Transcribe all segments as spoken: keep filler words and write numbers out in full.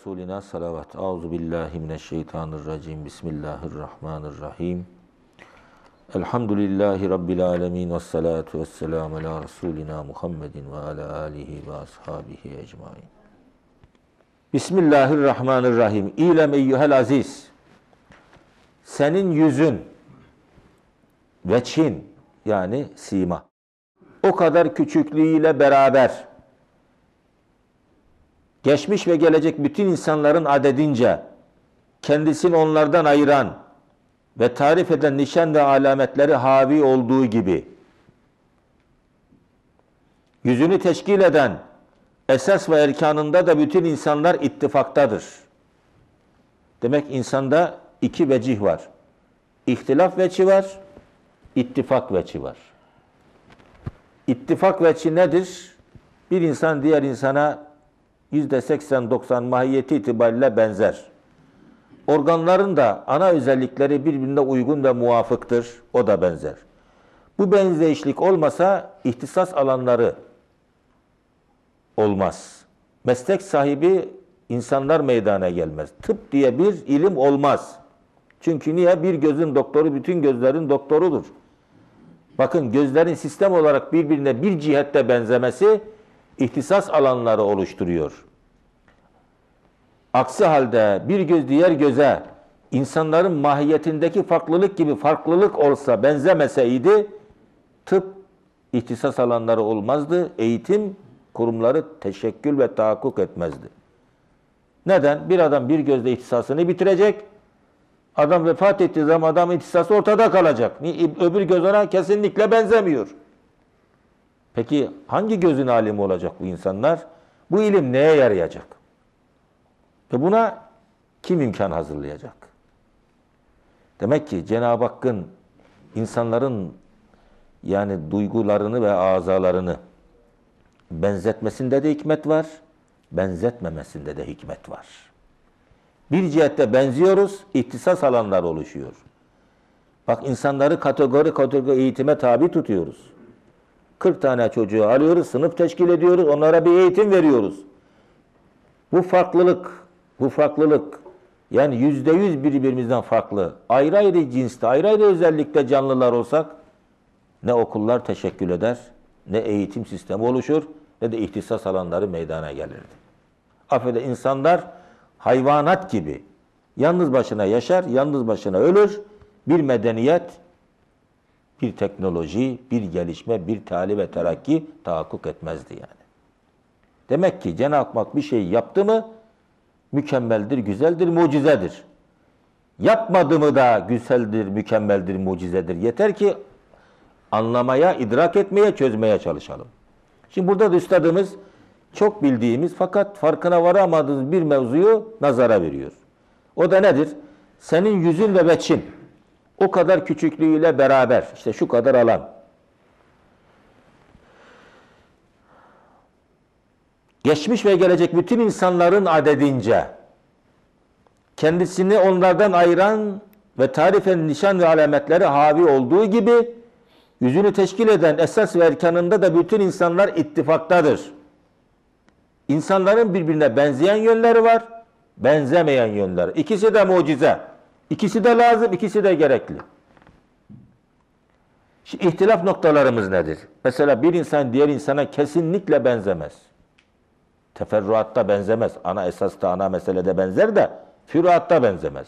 Resulina salavat. Auzu billahi mineşşeytanirracim. Bismillahirrahmanirrahim. Elhamdülillahi Rabbil alemin. Vessalatu vesselamu ala Resulina Muhammedin ve ala alihi ve ashabihi ecmain. Bismillahirrahmanirrahim. İlem eyyuhel aziz. Senin yüzün, veçhin yani sima, o kadar küçüklüğüyle beraber geçmiş ve gelecek bütün insanların adedince kendisini onlardan ayıran ve tarif eden nişan ve alametleri havi olduğu gibi yüzünü teşkil eden esas ve erkanında da bütün insanlar ittifaktadır. Demek insanda iki vecih var. İhtilaf veçhi var, ittifak veçhi var. İttifak veçhi nedir? Bir insan diğer insana yüzde seksen doksan mahiyeti itibariyle benzer. Organların da ana özellikleri birbirine uygun ve muvafıktır. O da benzer. Bu benzeyişlik olmasa ihtisas alanları olmaz. Meslek sahibi insanlar meydana gelmez. Tıp diye bir ilim olmaz. Çünkü niye? Bir gözün doktoru bütün gözlerin doktorudur. Bakın gözlerin sistem olarak birbirine bir cihette benzemesi ihtisas alanları oluşturuyor. Aksi halde bir göz diğer göze insanların mahiyetindeki farklılık gibi farklılık olsa, benzemeseydi tıp ihtisas alanları olmazdı. Eğitim kurumları teşekkül ve tahakkuk etmezdi. Neden? Bir adam bir gözle ihtisasını bitirecek. Adam vefat ettiği zaman adam ihtisası ortada kalacak. Öbür göz ona kesinlikle benzemiyor. Peki hangi gözün alimi olacak bu insanlar? Bu ilim neye yarayacak? Ve buna kim imkan hazırlayacak? Demek ki Cenab-ı Hakk'ın insanların yani duygularını ve azalarını benzetmesinde de hikmet var, benzetmemesinde de hikmet var. Bir cihette benziyoruz, ihtisas alanları oluşuyor. Bak insanları kategori kategori eğitime tabi tutuyoruz. kırk tane çocuğu alıyoruz, sınıf teşkil ediyoruz, onlara bir eğitim veriyoruz. Bu farklılık, bu farklılık yani yüzde yüz birbirimizden farklı, ayrı ayrı cinste, ayrı ayrı özellikle canlılar olsak ne okullar teşekkül eder, ne eğitim sistemi oluşur, ne de ihtisas alanları meydana gelirdi. Affede insanlar hayvanat gibi yalnız başına yaşar, yalnız başına ölür. Bir medeniyet, bir teknoloji, bir gelişme, bir tali ve terakki tahakkuk etmezdi yani. Demek ki Cenab-ı Hak bir şey yaptı mı mükemmeldir, güzeldir, mucizedir. Yapmadı mı da güzeldir, mükemmeldir, mucizedir. Yeter ki anlamaya, idrak etmeye, çözmeye çalışalım. Şimdi burada da üstadımız çok bildiğimiz fakat farkına varamadığımız bir mevzuyu nazara veriyor. O da nedir? Senin yüzün ve veçhin o kadar küçüklüğüyle beraber işte şu kadar alan. Geçmiş ve gelecek bütün insanların adedince kendisini onlardan ayıran ve tarif eden nişan ve alametleri havi olduğu gibi yüzünü teşkil eden esas ve erkanında da bütün insanlar ittifaktadır. İnsanların birbirine benzeyen yönleri var, benzemeyen yönleri. İkisi de mucize. İkisi de lazım, ikisi de gerekli. Şimdi ihtilaf noktalarımız nedir? Mesela bir insan diğer insana kesinlikle benzemez. Teferruatta benzemez. Ana esasta, ana meselede benzer de füruatta benzemez.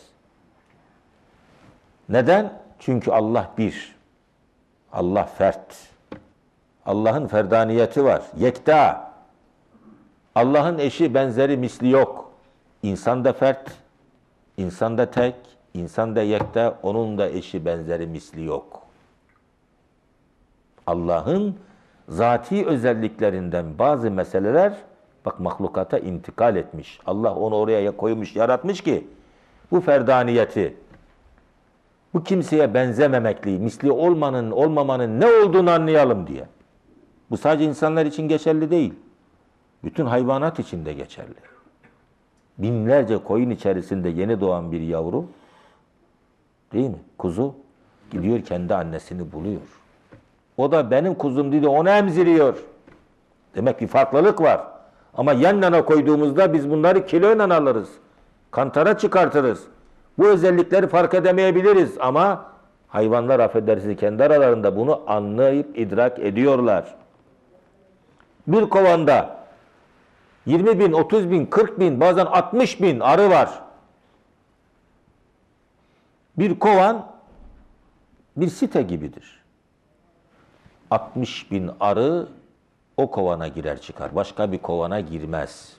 Neden? Çünkü Allah bir. Allah fert. Allah'ın ferdaniyeti var. Yekta. Allah'ın eşi benzeri misli yok. İnsan da fert, insan da tek, insan da yekta, onun da eşi benzeri misli yok. Allah'ın zati özelliklerinden bazı meseleler bak mahlukata intikal etmiş. Allah onu oraya koymuş, yaratmış ki bu ferdaniyeti, bu kimseye benzememekliği, misli olmanın, olmamanın ne olduğunu anlayalım diye. Bu sadece insanlar için geçerli değil. Bütün hayvanat için de geçerli. Binlerce koyun içerisinde yeni doğan bir yavru, değil mi? Kuzu gidiyor kendi annesini buluyor. O da benim kuzum dedi, onu emziriyor. Demek ki farklılık var. Ama yan yana koyduğumuzda biz bunları kiloyla alırız. Kantara çıkartırız. Bu özellikleri fark edemeyebiliriz ama hayvanlar affedersiniz kendi aralarında bunu anlayıp idrak ediyorlar. Bir kovanda yirmi bin, otuz bin, kırk bin, bazen altmış bin arı var. Bir kovan bir site gibidir. altmış bin arı o kovana girer çıkar. Başka bir kovana girmez.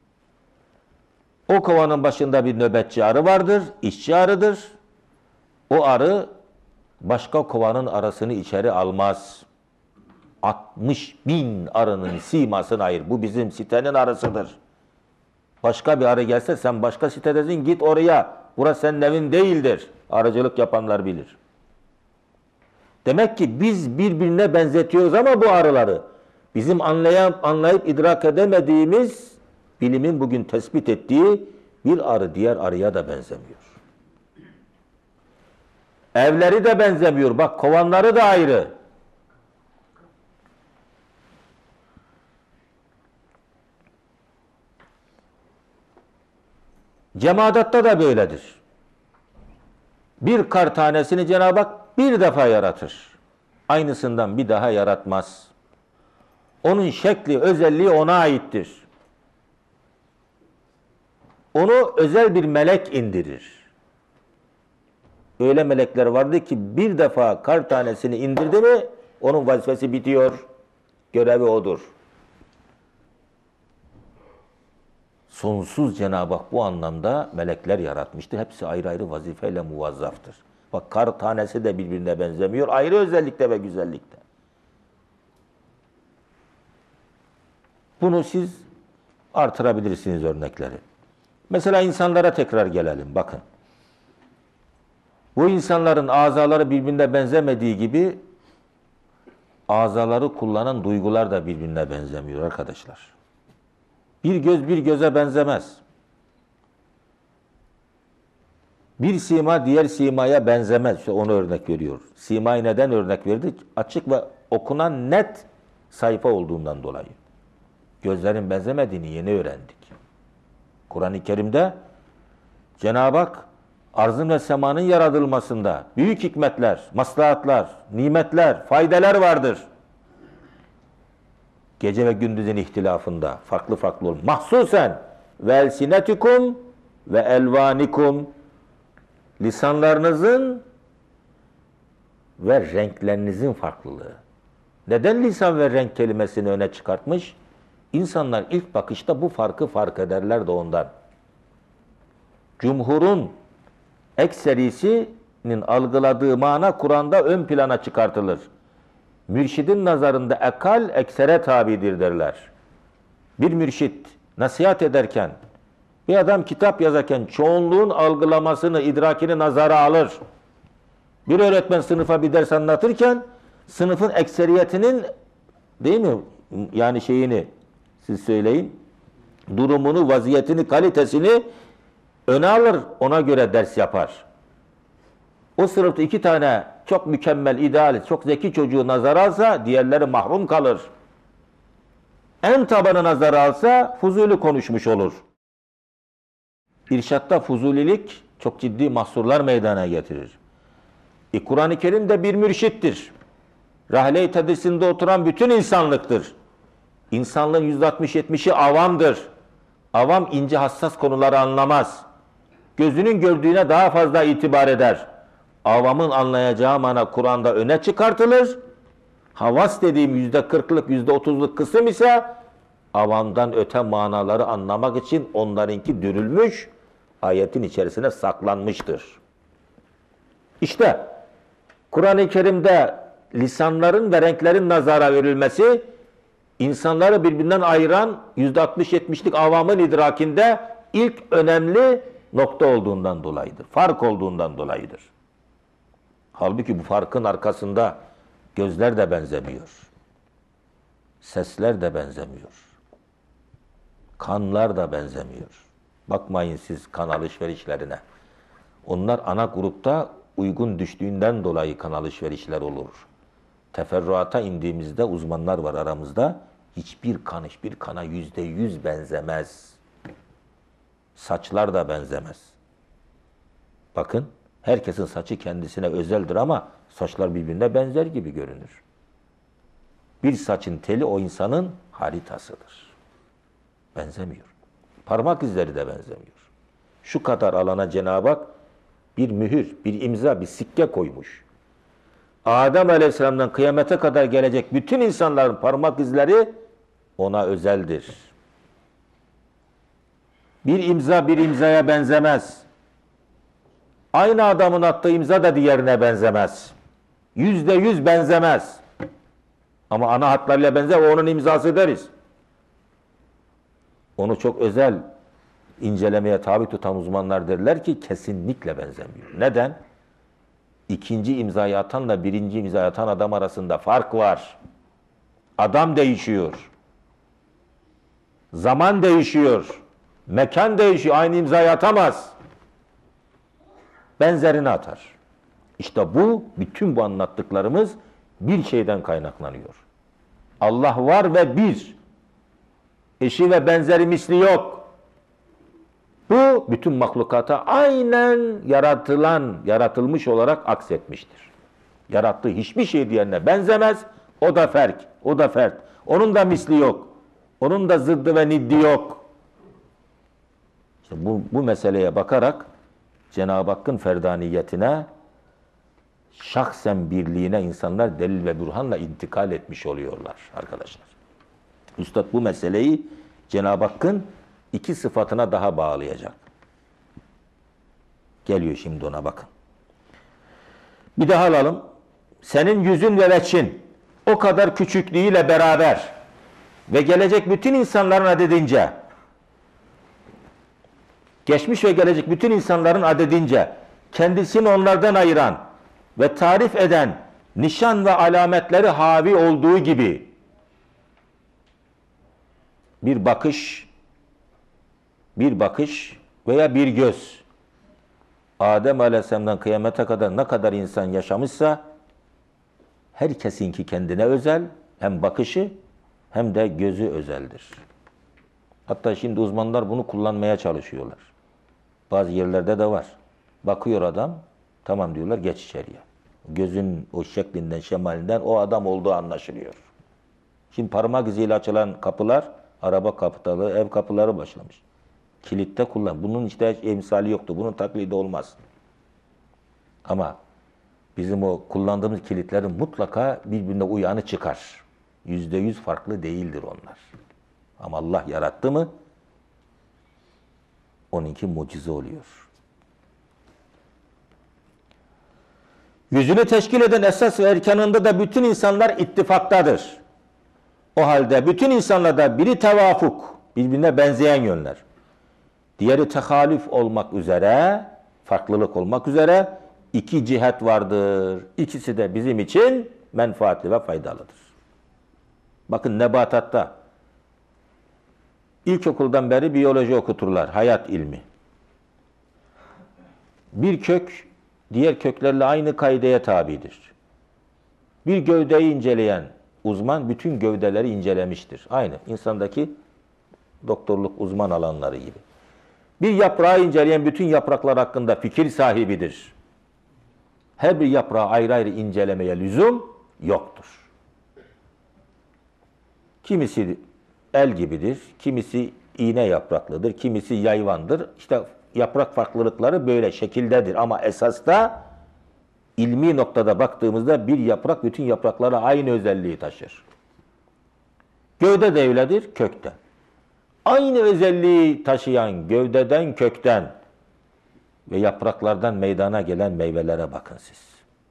O kovanın başında bir nöbetçi arı vardır, işçi arıdır. O arı başka kovanın arasını içeri almaz. altmış bin arının simasını ayır. Bu bizim sitenin arısıdır. Başka bir arı gelse sen başka sitedesin, git oraya. Burası senin evin değildir. Arıcılık yapanlar bilir. Demek ki biz birbirine benzetiyoruz ama bu arıları bizim anlayıp, anlayıp idrak edemediğimiz, bilimin bugün tespit ettiği bir arı diğer arıya da benzemiyor. Evleri de benzemiyor. Bak kovanları da ayrı. Cemadatta da böyledir. Bir kar tanesini Cenab-ı Hak bir defa yaratır. Aynısından bir daha yaratmaz. Onun şekli, özelliği ona aittir. Onu özel bir melek indirir. Öyle melekler vardı ki bir defa kar tanesini indirdi mi onun vazifesi bitiyor. Görevi odur. Sonsuz Cenab-ı Hak bu anlamda melekler yaratmıştır. Hepsi ayrı ayrı vazifeyle muvazzaftır. Bak kar tanesi de birbirine benzemiyor. Ayrı özellikte ve güzellikte. Bunu siz artırabilirsiniz örnekleri. Mesela insanlara tekrar gelelim. Bakın. Bu insanların azaları birbirine benzemediği gibi azaları kullanan duygular da birbirine benzemiyor arkadaşlar. Bir göz bir göze benzemez. Bir sima diğer simaya benzemez. İşte onu örnek veriyor. Simayı neden örnek verdi? Açık ve okunan net sayfa olduğundan dolayı. Gözlerin benzemediğini yeni öğrendik. Kur'an-ı Kerim'de Cenab-ı Hak arzın ve semanın yaratılmasında büyük hikmetler, maslahatlar, nimetler, faydeler vardır. Gece ve gündüzün ihtilafında farklı farklı olur. Mahsusen ve elsinetikum ve elvanikum, lisanlarınızın ve renklerinizin farklılığı. Neden lisan ve renk kelimesini öne çıkartmış? İnsanlar ilk bakışta bu farkı fark ederler de ondan. Cumhurun ekserisinin algıladığı mana Kur'an'da ön plana çıkartılır. Mürşidin nazarında ekal eksere tabidir derler. Bir mürşit nasihat ederken, bir adam kitap yazarken çoğunluğun algılamasını, idrakini nazara alır. Bir öğretmen sınıfa bir ders anlatırken sınıfın ekseriyetinin, değil mi? Yani şeyini siz söyleyin. Durumunu, vaziyetini, kalitesini öne alır. Ona göre ders yapar. O sınıfta iki tane çok mükemmel, ideal, çok zeki çocuğu nazara alsa diğerleri mahrum kalır. En tabanı nazara alsa fuzuli konuşmuş olur. İrşatta fuzulilik çok ciddi mahsurlar meydana getirir. E, Kur'an-ı Kerim de bir mürşittir. Rahle-i tedrisinde oturan bütün insanlıktır. İnsanlığın yüzde altmış yetmişi avamdır. Avam ince hassas konuları anlamaz. Gözünün gördüğüne daha fazla itibar eder. Avamın anlayacağı mana Kur'an'da öne çıkartılır. Havas dediğim yüzde kırklık, yüzde otuzluk kısım ise avamdan öte manaları anlamak için onlarınki dürülmüş, ayetin içerisine saklanmıştır. İşte Kur'an-ı Kerim'de lisanların ve renklerin nazara verilmesi, insanları birbirinden ayıran yüzde altmış yetmişlik avamın idrakinde ilk önemli nokta olduğundan dolayıdır. Fark olduğundan dolayıdır. Halbuki bu farkın arkasında gözler de benzemiyor. Sesler de benzemiyor. Kanlar da benzemiyor. Bakmayın siz kan alışverişlerine. Onlar ana grupta uygun düştüğünden dolayı kan alışverişler olur. Teferruata indiğimizde uzmanlar var aramızda. Hiçbir kan hiçbir kana yüzde yüz benzemez. Saçlar da benzemez. Bakın, herkesin saçı kendisine özeldir ama saçlar birbirine benzer gibi görünür. Bir saçın teli o insanın haritasıdır. Benzemiyor. Parmak izleri de benzemiyor. Şu kadar alana Cenab-ı Hak bir mühür, bir imza, bir sikke koymuş. Adem Aleyhisselam'dan kıyamete kadar gelecek bütün insanların parmak izleri ona özeldir. Bir imza bir imzaya benzemez. Aynı adamın attığı imza da diğerine benzemez. Yüzde yüz benzemez. Ama ana hatlarıyla benzer, o onun imzası deriz. Onu çok özel incelemeye tabi tutan uzmanlar derler ki kesinlikle benzemiyor. Neden? İkinci imzayı atanla birinci imzayı atan adam arasında fark var. Adam değişiyor. Zaman değişiyor. Mekan değişiyor. Aynı imzayı atamaz. Benzerini atar. İşte bu, bütün bu anlattıklarımız bir şeyden kaynaklanıyor. Allah var ve bir. Eşi ve benzeri misli yok. Bu bütün mahlukata aynen yaratılan, yaratılmış olarak aksetmiştir. Yarattığı hiçbir şey diğerine benzemez. O da ferk, o da fert. Onun da misli yok. Onun da zıddı ve niddi yok. İşte bu, bu meseleye bakarak Cenab-ı Hakk'ın ferdaniyetine, şahsen birliğine insanlar delil ve burhanla intikal etmiş oluyorlar arkadaşlar. Üstad bu meseleyi Cenab-ı Hakk'ın iki sıfatına daha bağlayacak. Geliyor şimdi ona, bakın. Bir daha alalım. Senin yüzün ve veçin o kadar küçüklüğüyle beraber ve gelecek bütün insanların adedince, geçmiş ve gelecek bütün insanların adedince kendisini onlardan ayıran ve tarif eden nişan ve alametleri havi olduğu gibi bir bakış, bir bakış veya bir göz, Adem Aleyhisselam'dan kıyamete kadar ne kadar insan yaşamışsa herkesinki kendine özel, hem bakışı hem de gözü özeldir. Hatta şimdi uzmanlar bunu kullanmaya çalışıyorlar. Bazı yerlerde de var. Bakıyor adam, tamam diyorlar, geç içeriye. Gözün o şeklinden, şemalinden o adam olduğu anlaşılıyor. Şimdi parmak iziyle açılan kapılar, araba kapıları, ev kapıları başlamış. Kilitte kullan. Bunun işte emsali yoktu. Bunun taklidi olmaz. Ama bizim o kullandığımız kilitlerin mutlaka birbirine uyanı çıkar. Yüzde yüz farklı değildir onlar. Ama Allah yarattı mı onunki mucize oluyor. Yüzünü teşkil eden esas ve erkanında da bütün insanlar ittifaktadır. O halde bütün insanlarda biri tevafuk, birbirine benzeyen yönler. Diğeri tehalif olmak üzere, farklılık olmak üzere iki cihet vardır. İkisi de bizim için menfaatli ve faydalıdır. Bakın nebatatta ilkokuldan beri biyoloji okuturlar, hayat ilmi. Bir kök diğer köklerle aynı kaideye tabidir. Bir gövdeyi inceleyen uzman bütün gövdeleri incelemiştir. Aynı insandaki doktorluk uzman alanları gibi. Bir yaprağı inceleyen bütün yapraklar hakkında fikir sahibidir. Her bir yaprağı ayrı ayrı incelemeye lüzum yoktur. Kimisi el gibidir, kimisi iğne yapraklıdır, kimisi yayvandır. İşte yaprak farklılıkları böyle şekildedir ama esasta ilmi noktada baktığımızda bir yaprak bütün yapraklara aynı özelliği taşır. Gövde de öyledir, kökte. Aynı özelliği taşıyan gövdeden, kökten ve yapraklardan meydana gelen meyvelere bakın siz.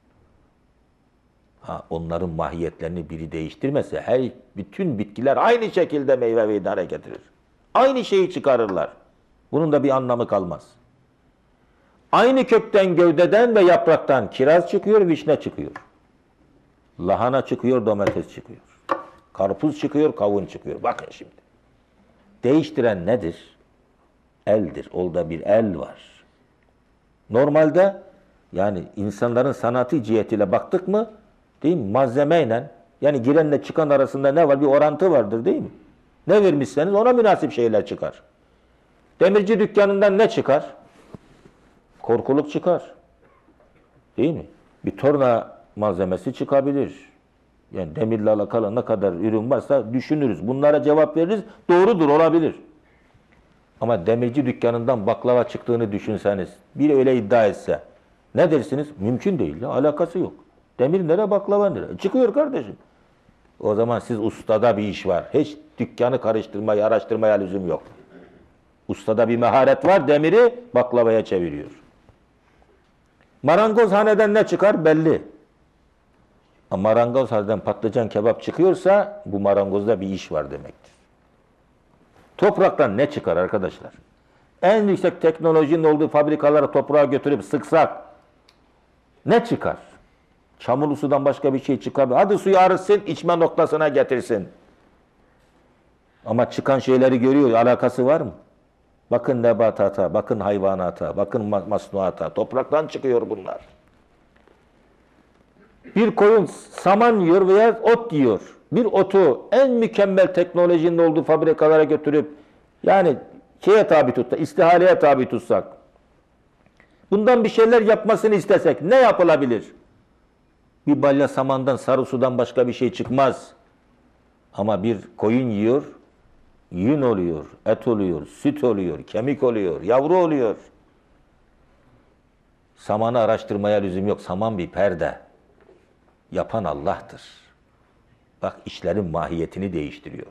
Ha, onların mahiyetlerini biri değiştirmese her bütün bitkiler aynı şekilde meyve meydana getirir. Aynı şeyi çıkarırlar. Bunun da bir anlamı kalmaz. Aynı kökten, gövdeden ve yapraktan kiraz çıkıyor, vişne çıkıyor. Lahana çıkıyor, domates çıkıyor. Karpuz çıkıyor, kavun çıkıyor. Bakın şimdi. Değiştiren nedir? Eldir. Orada bir el var. Normalde yani insanların sanatı cihetiyle baktık mı, değil mi? Malzemeyle Yani girenle çıkan arasında ne var? Bir orantı vardır değil mi? Ne vermişseniz ona münasip şeyler çıkar. Demirci dükkanından ne çıkar? Korkuluk çıkar. Değil mi? Bir torna malzemesi çıkabilir. Yani demirle alakalı ne kadar ürün varsa düşünürüz. Bunlara cevap veririz. Doğrudur, olabilir. Ama demirci dükkanından baklava çıktığını düşünseniz, biri öyle iddia etse, ne dersiniz? Mümkün değil ya, alakası yok. Demir nere, baklava nere? Çıkıyor kardeşim. O zaman siz ustada bir iş var. Hiç dükkanı karıştırmaya, araştırmaya lüzum yok. Ustada bir meharet var, demiri baklavaya çeviriyor. Marangozhaneden ne çıkar? Belli. Ama marangozhaneden patlıcan kebap çıkıyorsa, bu marangozda bir iş var demektir. Topraktan ne çıkar arkadaşlar? En yüksek teknolojinin olduğu fabrikalara toprağa götürüp sıksak ne çıkar? Çamurlu sudan başka bir şey çıkar. Hadi suyu arıtsın, içme noktasına getirsin. Ama çıkan şeyleri görüyor, alakası var mı? Bakın nebatata, bakın hayvanata, bakın masnuata. Topraktan çıkıyor bunlar. Bir koyun saman yiyor veya ot yiyor. Bir otu en mükemmel teknolojinin olduğu fabrikalara götürüp yani şeye tabi tutsak, istihaleye tabi tutsak, bundan bir şeyler yapmasını istesek ne yapılabilir? Bir balya samandan, sarı sudan başka bir şey çıkmaz. Ama bir koyun yiyor, yün oluyor, et oluyor, süt oluyor, kemik oluyor, yavru oluyor. Samanı araştırmaya lüzum yok. Saman bir perde. Yapan Allah'tır. Bak, işlerin mahiyetini değiştiriyor.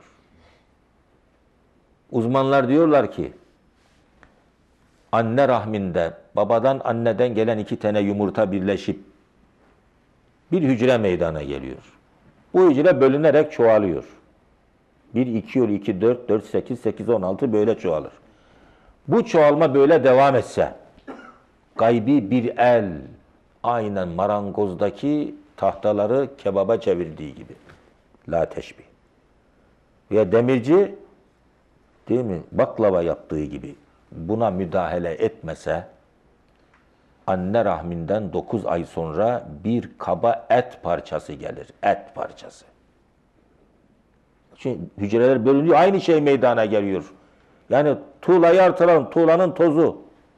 Uzmanlar diyorlar ki, anne rahminde babadan anneden gelen iki tane yumurta birleşip bir hücre meydana geliyor. Bu hücre bölünerek çoğalıyor. bir, iki, iki, dört, dört, sekiz, sekiz, on altı böyle çoğalır. Bu çoğalma böyle devam etse, gaybi bir el, aynen marangozdaki tahtaları kebaba çevirdiği gibi. La teşbih. Veya demirci, değil mi, baklava yaptığı gibi buna müdahale etmese, anne rahminden dokuz ay sonra bir kaba et parçası gelir. Et parçası. Şimdi hücreler bölünüyor, aynı şey meydana geliyor. Yani tuğlayı artıran, tuğlanın tozu.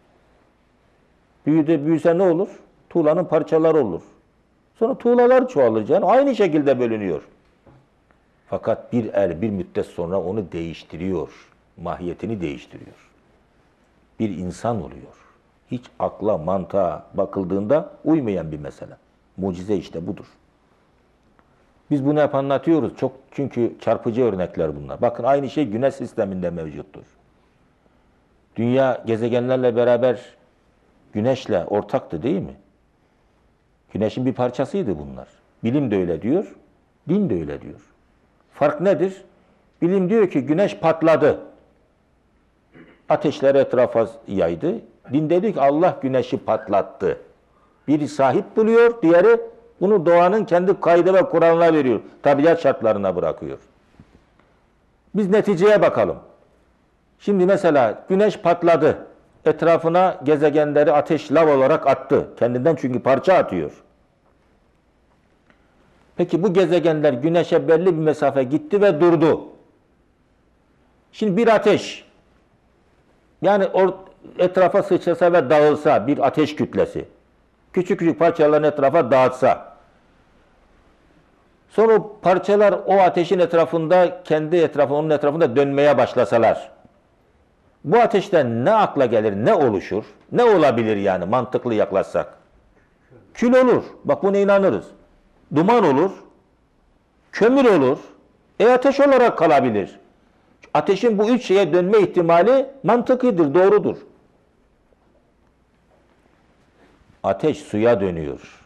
Büyüde büyüse ne olur? Tuğlanın parçaları olur. Sonra tuğlalar çoğalır canım. Aynı şekilde bölünüyor. Fakat bir el bir müddet sonra onu değiştiriyor. Mahiyetini değiştiriyor. Bir insan oluyor. Hiç akla, mantığa bakıldığında uymayan bir mesele. Mucize işte budur. Biz bunu hep anlatıyoruz. Çok, çünkü çarpıcı örnekler bunlar. Bakın, aynı şey Güneş sisteminde mevcuttur. Dünya gezegenlerle beraber Güneşle ortaktı değil mi? Güneşin bir parçasıydı bunlar. Bilim de öyle diyor, din de öyle diyor. Fark nedir? Bilim diyor ki Güneş patladı. Ateşleri etrafa yaydı. Din dedi ki Allah Güneşi patlattı. Biri sahip buluyor, diğeri bunu doğanın kendi kaydı ve kuralına veriyor. Tabiat şartlarına bırakıyor. Biz neticeye bakalım. Şimdi mesela Güneş patladı. Etrafına gezegenleri ateş, lav olarak attı. Kendinden çünkü parça atıyor. Peki bu gezegenler Güneş'e belli bir mesafe gitti ve durdu. Şimdi bir ateş, yani etrafa sıçrasa ve dağılsa bir ateş kütlesi, küçük küçük parçaların etrafa dağıtsa, sonra o parçalar o ateşin etrafında, kendi etrafında, onun etrafında dönmeye başlasalar, bu ateşten ne akla gelir, ne oluşur, ne olabilir yani mantıklı yaklaşsak? Kül olur. Bak, buna inanırız. Duman olur. Kömür olur. E ateş olarak kalabilir. Ateşin bu üç şeye dönme ihtimali mantıklıdır, doğrudur. Ateş suya dönüyor.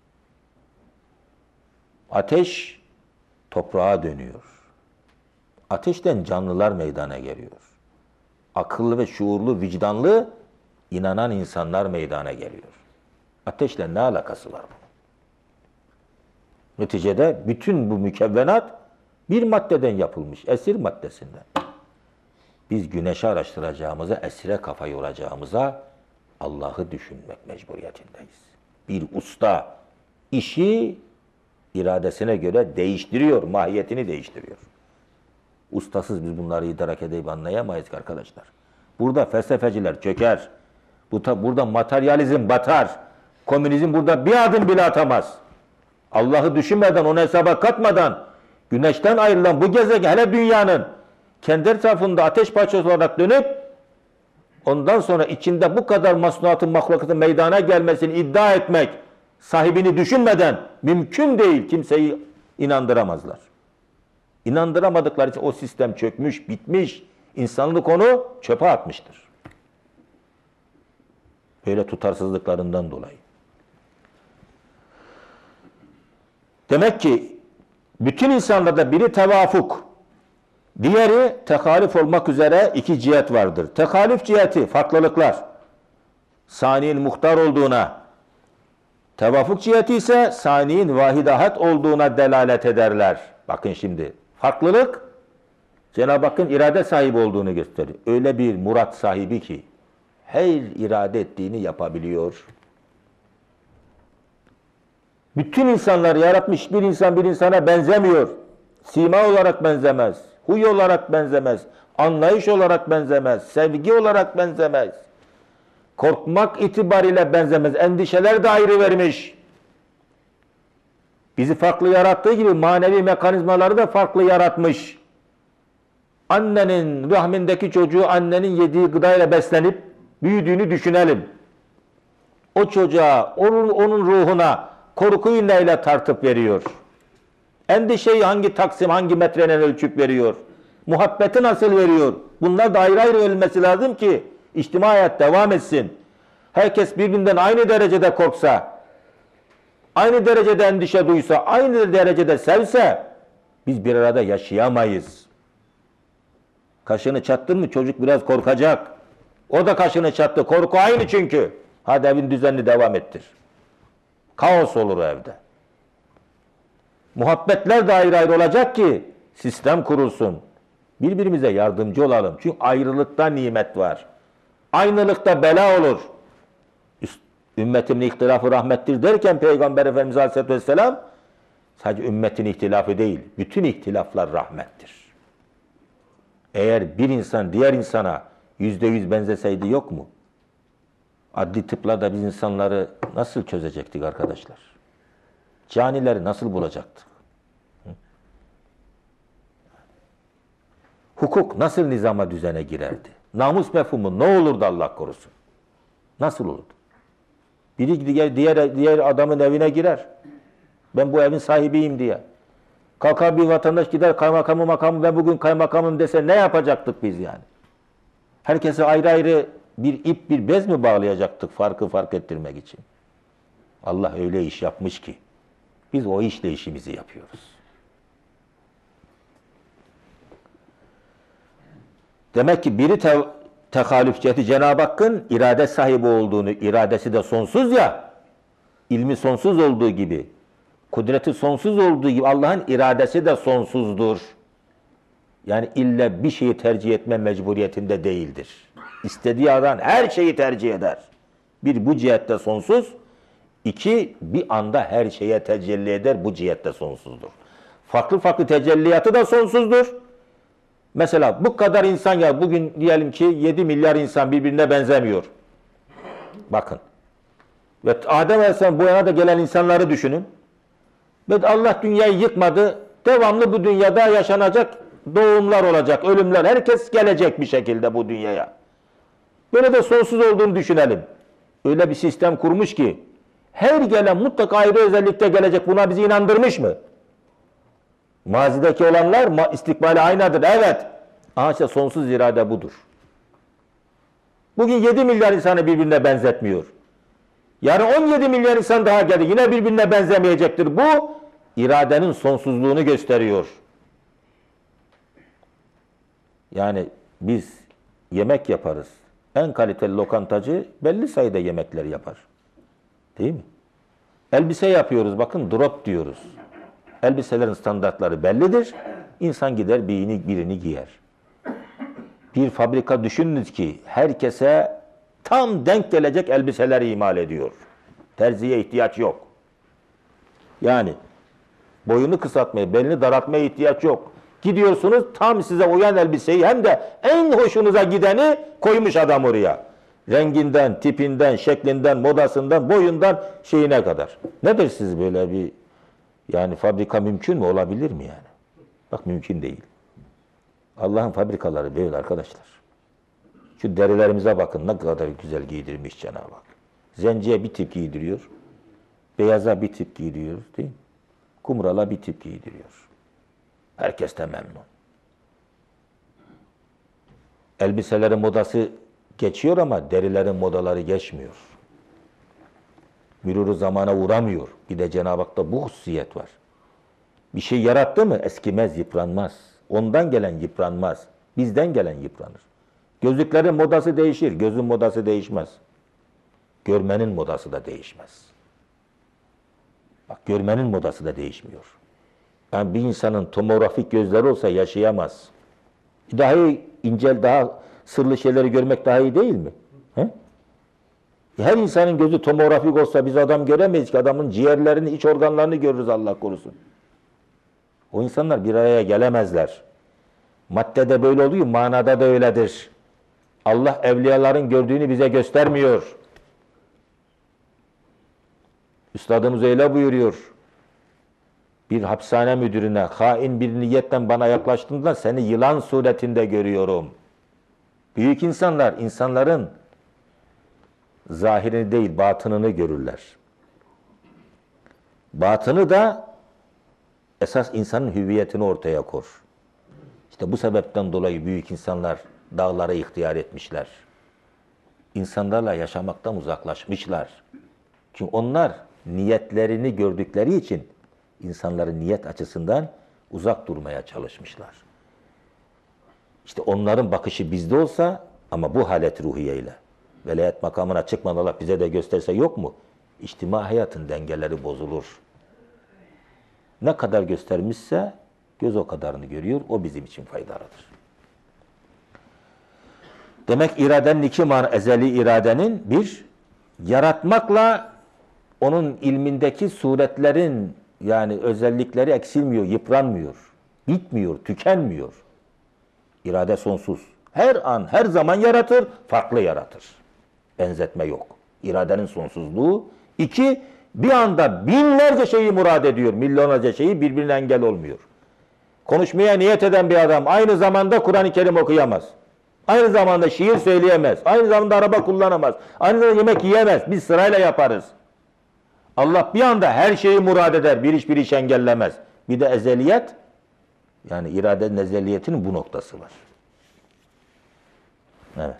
Ateş toprağa dönüyor. Ateşten canlılar meydana geliyor. Akıllı ve şuurlu, vicdanlı, inanan insanlar meydana geliyor. Ateşle ne alakası var bunun? Neticede bütün bu mükevvenat bir maddeden yapılmış, esir maddesinden. Biz güneşi araştıracağımıza, esire kafa yoracağımıza Allah'ı düşünmek mecburiyetindeyiz. Bir usta işi iradesine göre değiştiriyor, mahiyetini değiştiriyor. Ustasız biz bunları idrak edip anlayamayız arkadaşlar. Burada felsefeciler çöker. Bu burada materyalizm batar. Komünizm burada bir adım bile atamaz. Allah'ı düşünmeden, onu hesaba katmadan güneşten ayrılan bu gezegen, hele dünyanın kendi etrafında ateş parçası olarak dönüp ondan sonra içinde bu kadar masnuatın, mahlukatın meydana gelmesini iddia etmek, sahibini düşünmeden mümkün değil. Kimseyi inandıramazlar. İnandıramadıkları için o sistem çökmüş, bitmiş. İnsanlık onu çöpe atmıştır. Böyle tutarsızlıklarından dolayı. Demek ki bütün insanlarda biri tevafuk, diğeri tehalif olmak üzere iki cihet vardır. Tehalif ciheti, farklılıklar, sani'nin muhtar olduğuna, tevafuk ciheti ise sani'nin vahidahat olduğuna delalet ederler. Bakın şimdi, farklılık, Cenab-ı Hakk'ın irade sahibi olduğunu gösterir. Öyle bir murat sahibi ki, her irade ettiğini yapabiliyor. Bütün insanları yaratmış, bir insan bir insana benzemiyor. Sima olarak benzemez, huy olarak benzemez, anlayış olarak benzemez, sevgi olarak benzemez. Korkmak itibariyle benzemez, endişeler de ayrı vermiş. Bizi farklı yarattığı gibi manevi mekanizmaları da farklı yaratmış. Annenin rahmindeki çocuğu annenin yediği gıdayla beslenip büyüdüğünü düşünelim. O çocuğa, onun, onun ruhuna korkuyu neyle tartıp veriyor? Endişeyi hangi taksim, hangi metreyle ölçüp veriyor? Muhabbeti nasıl veriyor? Bunlar da ayrı ayrı ölmesi lazım ki içtimai hayat devam etsin. Herkes birbirinden aynı derecede korksa, aynı derecede endişe duysa, aynı derecede sevse biz bir arada yaşayamayız. Kaşını çattın mı çocuk biraz korkacak. O da kaşını çattı. Korku aynı çünkü. Hadi evin düzenini devam ettir. Kaos olur evde. Muhabbetler de ayrı ayrı olacak ki sistem kurulsun. Birbirimize yardımcı olalım. Çünkü ayrılıkta nimet var. Aynılıkta bela olur. Ümmetimin ihtilafı rahmettir derken Peygamber Efendimiz Aleyhisselatü Vesselam sadece ümmetin ihtilafı değil, bütün ihtilaflar rahmettir. Eğer bir insan diğer insana yüzde yüz benzeseydi yok mu? Adli tıplarda biz insanları nasıl çözecektik arkadaşlar? Canileri nasıl bulacaktık? Hı? Hukuk nasıl nizama düzene girerdi? Namus mefhumu ne olurdu Allah korusun? Nasıl olurdu? Biri diğer, diğer, diğer adamın evine girer. Ben bu evin sahibiyim diye. Kalkar bir vatandaş gider kaymakamı makamı ben bugün kaymakamım dese ne yapacaktık biz yani? Herkese ayrı ayrı bir ip bir bez mi bağlayacaktık farkı fark ettirmek için? Allah öyle iş yapmış ki biz o işle işimizi yapıyoruz. Demek ki biri te tehalüf ciheti Cenab-ı Hakk'ın irade sahibi olduğunu, iradesi de sonsuz ya, ilmi sonsuz olduğu gibi, kudreti sonsuz olduğu gibi Allah'ın iradesi de sonsuzdur. Yani illa bir şeyi tercih etme mecburiyetinde değildir. İstediği adam her şeyi tercih eder. Bir, bu cihette sonsuz. İki, bir anda her şeye tecelli eder. Bu cihette sonsuzdur. Farklı farklı tecelliyatı da sonsuzdur. Mesela bu kadar insan ya bugün diyelim ki yedi milyar insan birbirine benzemiyor. Bakın. Ve Adem Aleyhisselam bu yana da gelen insanları düşünün. Ve Allah dünyayı yıkmadı. Devamlı bu dünyada yaşanacak doğumlar olacak, ölümler. Herkes gelecek bir şekilde bu dünyaya. Böyle de sonsuz olduğunu düşünelim. Öyle bir sistem kurmuş ki her gelen mutlaka ayrı özellikte gelecek. Buna bizi inandırmış mı? Mazideki olanlar istikbali aynıdır. Evet. Aha işte sonsuz irade budur. Bugün yedi milyar insanı birbirine benzetmiyor. Yarın on yedi milyar insan daha gelir. Yine birbirine benzemeyecektir. Bu iradenin sonsuzluğunu gösteriyor. Yani biz yemek yaparız. En kaliteli lokantacı belli sayıda yemekler yapar. Değil mi? Elbise yapıyoruz. Bakın drop diyoruz. Elbiselerin standartları bellidir. İnsan gider birini, birini giyer. Bir fabrika düşününüz ki herkese tam denk gelecek elbiseler imal ediyor. Terziye ihtiyaç yok. Yani Boyunu kısaltmaya, belini daraltmaya ihtiyaç yok. Gidiyorsunuz tam size uyan elbiseyi hem de en hoşunuza gideni koymuş adam oraya. Renginden, tipinden, şeklinden, modasından, boyundan şeyine kadar. Nedir siz böyle bir yani fabrika mümkün mü? Olabilir mi yani? Bak mümkün değil. Allah'ın fabrikaları böyle arkadaşlar. Şu derilerimize bakın ne kadar güzel giydirmiş Cenab-ı Hak. Zenciye bir tip giydiriyor. Beyaza bir tip giydiriyor değil mi? Kumrala bir tip giydiriyor. Herkes de memnun. Elbiselerin modası geçiyor ama derilerin modaları geçmiyor. Mürürü zamana uğramıyor. Bir de Cenab-ı Hak'ta bu hususiyet var. Bir şey yarattı mı eskimez, yıpranmaz. Ondan gelen yıpranmaz. Bizden gelen yıpranır. Gözlüklerin modası değişir, gözün modası değişmez. Görmenin modası da değişmez. Bak görmenin modası da değişmiyor. Yani bir insanın tomografik gözleri olsa yaşayamaz. Daha iyi, incel, daha sırlı şeyleri görmek daha iyi değil mi? He? Her insanın gözü tomografik olsa biz adam göremeyiz ki. Adamın ciğerlerini, iç organlarını görürüz Allah korusun. O insanlar bir araya gelemezler. Maddede böyle oluyor, manada da öyledir. Allah evliyaların gördüğünü bize göstermiyor. Üstadımız öyle buyuruyor. Bir hapishane müdürüne hain bir niyetten bana yaklaştığında seni yılan suretinde görüyorum. Büyük insanlar, insanların zahirini değil, batınını görürler. Batını da esas insanın hüviyetini ortaya koyar. İşte bu sebepten dolayı büyük insanlar dağlara ihtiyar etmişler. İnsanlarla yaşamaktan uzaklaşmışlar. Çünkü onlar niyetlerini gördükleri için insanların niyet açısından uzak durmaya çalışmışlar. İşte onların bakışı bizde olsa ama bu halet ruhiyeyle velayet makamına çıkmadan Allah bize de gösterse yok mu? İçtima hayatın dengeleri bozulur. Ne kadar göstermişse göz o kadarını görüyor. O bizim için faydalıdır. Demek iradenin iki manası, ezeli iradenin bir, yaratmakla onun ilmindeki suretlerin yani özellikleri eksilmiyor, yıpranmıyor, bitmiyor, tükenmiyor. İrade sonsuz. Her an, her zaman yaratır, farklı yaratır. Benzetme yok. İradenin sonsuzluğu. İki, bir anda binlerce şeyi murad ediyor, milyonlarca şeyi birbirine engel olmuyor. Konuşmaya niyet eden bir adam aynı zamanda Kur'an-ı Kerim okuyamaz. Aynı zamanda şiir söyleyemez. Aynı zamanda araba kullanamaz. Aynı zamanda yemek yiyemez. Biz sırayla yaparız. Allah bir anda her şeyi murad eder. Bir iş bir iş engellemez. Bir de ezeliyet, yani iradenin ezeliyetinin bu noktası var. Evet.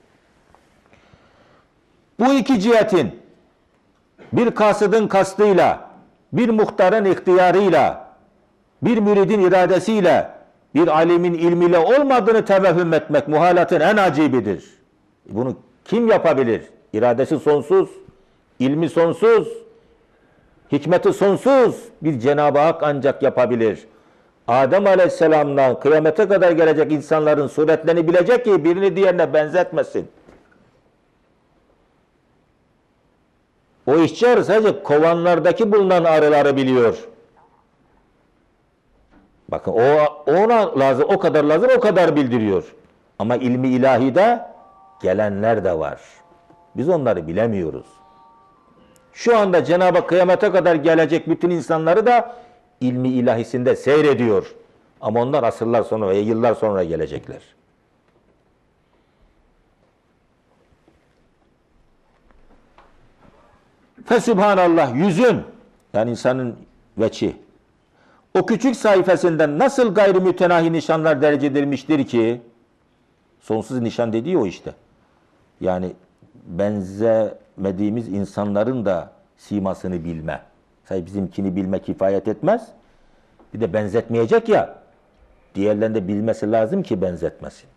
Bu iki cihetin bir kasıdın kastıyla, bir muhtarın ihtiyarıyla, bir müridin iradesiyle, bir alimin ilmiyle olmadığını tevehhüm etmek muhalatın en acibidir. Bunu kim yapabilir? İradesi sonsuz, ilmi sonsuz, hikmeti sonsuz bir Cenab-ı Hak ancak yapabilir. Adem Aleyhisselam'dan kıyamete kadar gelecek insanların suretlerini bilecek ki birini diğerine benzetmesin. O işçi sadece kovanlardaki bulunan arıları biliyor. Bakın o ona lazım, o kadar lazım, o kadar bildiriyor. Ama ilmi ilahide gelenler de var. Biz onları bilemiyoruz. Şu anda Cenab-ı Hak kıyamete kadar gelecek bütün insanları da ilmi ilahisinde seyrediyor. Ama onlar asırlar sonra veya yıllar sonra gelecekler. Fesübhanallah, yüzün, yani insanın veçi, o küçük sayfasından nasıl gayrimütenahi nişanlar derece edilmiştir ki, sonsuz nişan dediği o işte. Yani benzemediğimiz insanların da simasını bilme. Sadece bizimkini bilme kifayet etmez. Bir de benzetmeyecek ya, diğerlerinin de bilmesi lazım ki benzetmesin.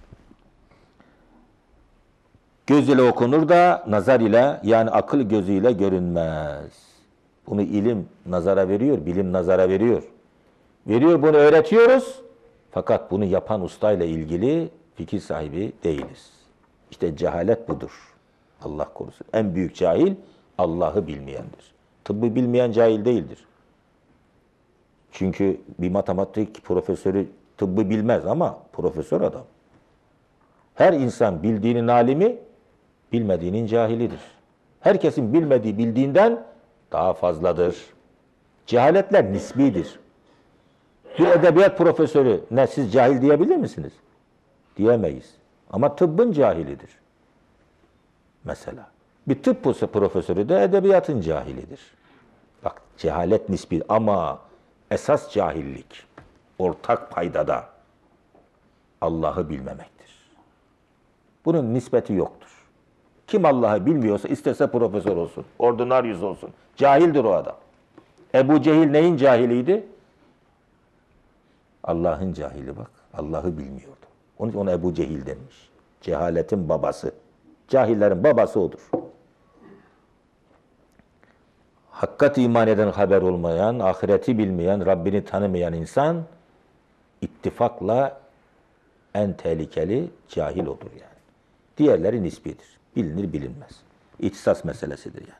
Göz ile okunur da nazar ile, yani akıl gözüyle görünmez. Bunu ilim nazara veriyor, bilim nazara veriyor. Veriyor, bunu öğretiyoruz. Fakat bunu yapan ustayla ilgili fikir sahibi değiliz. İşte cehalet budur. Allah korusun. En büyük cahil Allah'ı bilmeyendir. Tıbbı bilmeyen cahil değildir. Çünkü bir matematik profesörü tıbbı bilmez ama profesör adam. Her insan bildiğinin alimi, bilmediğinin cahilidir. Herkesin bilmediği bildiğinden daha fazladır. Cehaletler nisbidir. Bir edebiyat profesörü ne siz cahil diyebilir misiniz? Diyemeyiz. Ama tıbbın cahilidir. Mesela. Bir tıp profesörü de edebiyatın cahilidir. Bak cehalet nisbi ama esas cahillik ortak paydada Allah'ı bilmemektir. Bunun nispeti yoktur. Kim Allah'ı bilmiyorsa istese profesör olsun, ordinaryus olsun. Cahildir o adam. Ebu Cehil neyin cahiliydi? Allah'ın cahili bak. Allah'ı bilmiyordu. Onun için ona Ebu Cehil denmiş. Cehaletin babası. Cahillerin babası odur. Hakkat iman eden, haber olmayan, ahireti bilmeyen, Rabbini tanımayan insan ittifakla en tehlikeli cahil odur yani. Diğerleri nisbidir. Bilinir bilinmez. İhtisas meselesidir yani.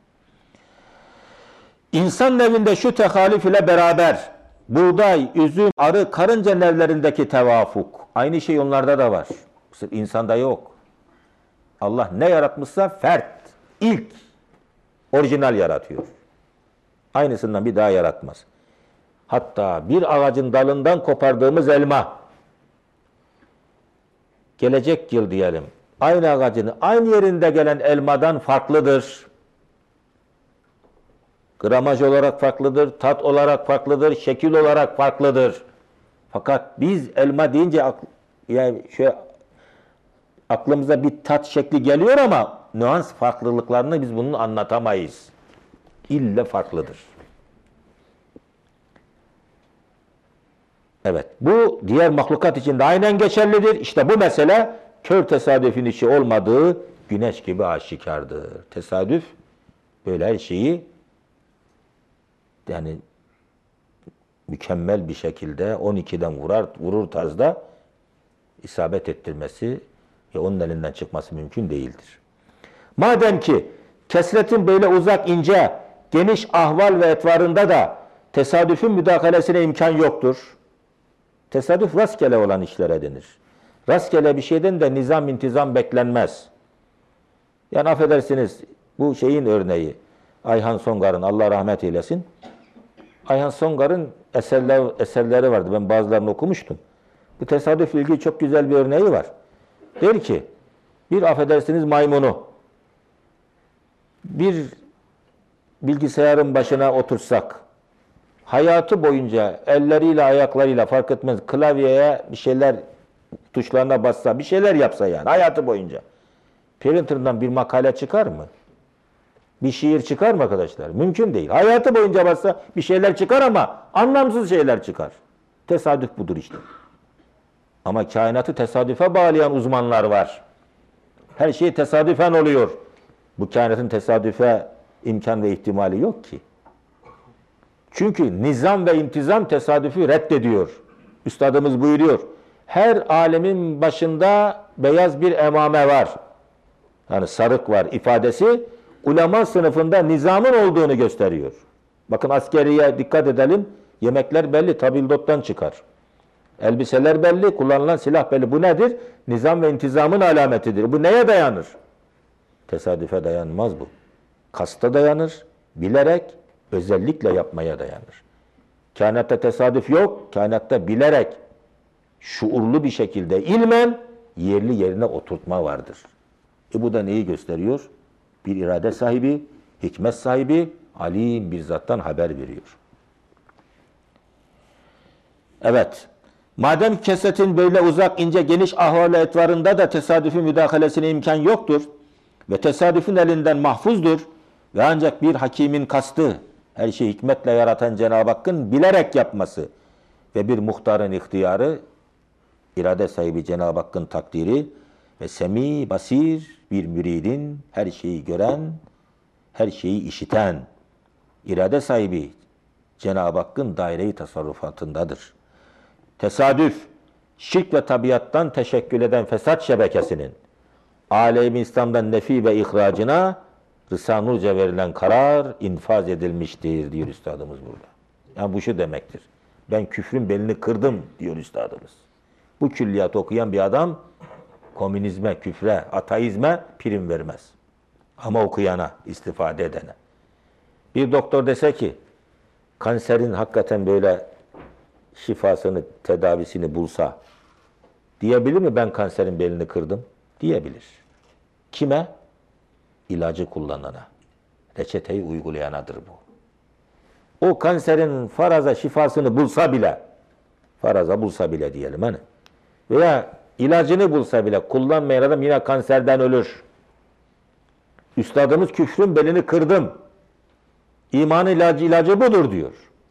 İnsan nevinde şu tehalif ile beraber buğday, üzüm, arı, karınca nevlerindeki tevafuk. Aynı şey onlarda da var. Sırf insanda yok. Allah ne yaratmışsa fert, ilk, orijinal yaratıyor. Aynısından bir daha yaratmaz. Hatta bir ağacın dalından kopardığımız elma, gelecek yıl diyelim, aynı ağacın aynı yerinde gelen elmadan farklıdır. Gramaj olarak farklıdır, tat olarak farklıdır, şekil olarak farklıdır. Fakat biz elma deyince yani şöyle aklımıza bir tat şekli geliyor ama nüans farklılıklarını biz bunu anlatamayız. İlle farklıdır. Evet, bu diğer mahlukat için de aynen geçerlidir. İşte bu mesele kör tesadüfün işi olmadığı güneş gibi aşikardır. Tesadüf böyle her şeyi yani mükemmel bir şekilde on ikiden vurar, vurur tarzda isabet ettirmesi ve onun elinden çıkması mümkün değildir. Madem ki kesretin böyle uzak, ince, geniş ahval ve etvarında da tesadüfün müdahalesine imkan yoktur. Tesadüf rastgele olan işlere denir. Rastgele bir şeyden de nizam intizam beklenmez. Yani affedersiniz bu şeyin örneği Ayhan Songar'ın Allah rahmet eylesin. Ayhan Songar'ın eserler, eserleri vardı. Ben bazılarını okumuştum. Bu tesadüfle ilgili çok güzel bir örneği var. Der ki bir affedersiniz maymunu bir bilgisayarın başına otursak hayatı boyunca elleriyle ayaklarıyla fark etmez klavyeye bir şeyler tuşlarına bassa bir şeyler yapsa yani hayatı boyunca printer'dan bir makale çıkar mı? Bir şiir çıkar mı arkadaşlar? Mümkün değil. Hayatı boyunca bassa bir şeyler çıkar ama anlamsız şeyler çıkar. Tesadüf budur işte. Ama kainatı tesadüfe bağlayan uzmanlar var. Her şey tesadüfen oluyor. Bu kainatın tesadüfe imkan ve ihtimali yok ki. Çünkü nizam ve intizam tesadüfü reddediyor. Üstadımız buyuruyor. Her alemin başında beyaz bir emame var. Yani sarık var ifadesi ulema sınıfında nizamın olduğunu gösteriyor. Bakın askeriye dikkat edelim. Yemekler belli, tabildottan çıkar. Elbiseler belli, kullanılan silah belli. Bu nedir? Nizam ve intizamın alametidir. Bu neye dayanır? Tesadüfe dayanmaz bu. Kasta dayanır, bilerek, özellikle yapmaya dayanır. Kainatta tesadüf yok, kainatta bilerek, şuurlu bir şekilde ilmen yerli yerine oturtma vardır. E bu da neyi gösteriyor? Bir irade sahibi, hikmet sahibi, alim bir zattan haber veriyor. Evet, madem kesetin böyle uzak, ince, geniş ahval etvarında da tesadüfün müdahalesine imkan yoktur ve tesadüfün elinden mahfuzdur ve ancak bir hakimin kastı, her şeyi hikmetle yaratan Cenab-ı Hakk'ın bilerek yapması ve bir muhtarın ihtiyarı, irade sahibi Cenab-ı Hakk'ın takdiri ve semi, basir bir müridin her şeyi gören, her şeyi işiten, irade sahibi Cenab-ı Hakk'ın daire-i tasarrufatındadır. Tesadüf, şirk ve tabiattan teşekkül eden fesat şebekesinin alem-i İslam'dan nefi ve ihracına Rıza-i Nur'ca verilen karar infaz edilmiştir diyor üstadımız burada. Yani bu şu demektir. Ben küfrün belini kırdım diyor üstadımız. Bu külliyat okuyan bir adam komünizme, küfre, ateizme prim vermez. Ama okuyana, istifade edene. Bir doktor dese ki kanserin hakikaten böyle şifasını, tedavisini bulsa diyebilir mi ben kanserin belini kırdım? Diyebilir. Kime? İlacı kullanana. Reçeteyi uygulayanadır bu. O kanserin faraza şifasını bulsa bile, faraza bulsa bile diyelim hani, veya ilacını bulsa bile kullanmayan adam yine kanserden ölür. Üstadımız küfrün belini kırdım. İman ilacı, ilacı budur diyor.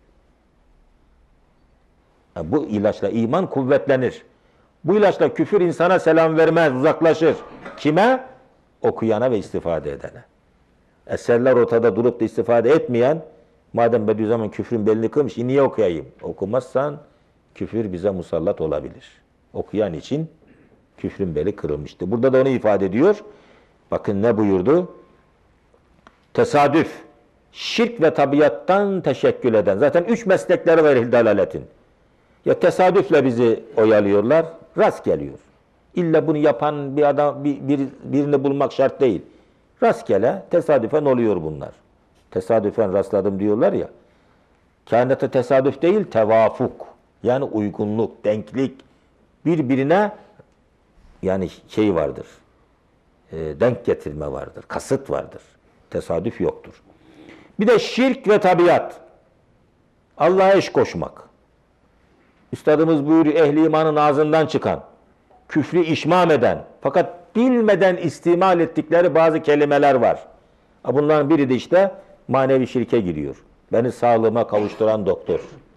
Yani bu ilaçla iman kuvvetlenir. Bu ilaçla küfür insana selam vermez, uzaklaşır. Kime? Okuyana ve istifade edene. Eserler ortada durup da istifade etmeyen, madem Bediüzzaman küfrün belini kırmış, niye okuyayım? Okumazsan küfür bize musallat olabilir. Okuyan için küfrün beli kırılmıştı. Burada da onu ifade ediyor. Bakın ne buyurdu? Tesadüf, şirk ve tabiattan teşekkül eden. Zaten üç meslekleri var ehl-i dalaletin. Ya tesadüfle bizi oyalıyorlar, rast geliyor. İlla bunu yapan bir adam, bir, bir, birini bulmak şart değil. Rastgele, tesadüfen oluyor bunlar. Tesadüfen rastladım diyorlar ya. Kainatta tesadüf değil, tevafuk. Yani uygunluk, denklik. Birbirine yani şey vardır. E, denk getirme vardır, kasıt vardır. Tesadüf yoktur. Bir de şirk ve tabiat. Allah'a eş koşmak. Üstadımız buyuruyor, ehli imanın ağzından çıkan, küfrü işmam eden, fakat bilmeden istimal ettikleri bazı kelimeler var. Bunların biri de işte manevi şirke giriyor. Beni sağlığıma kavuşturan doktor.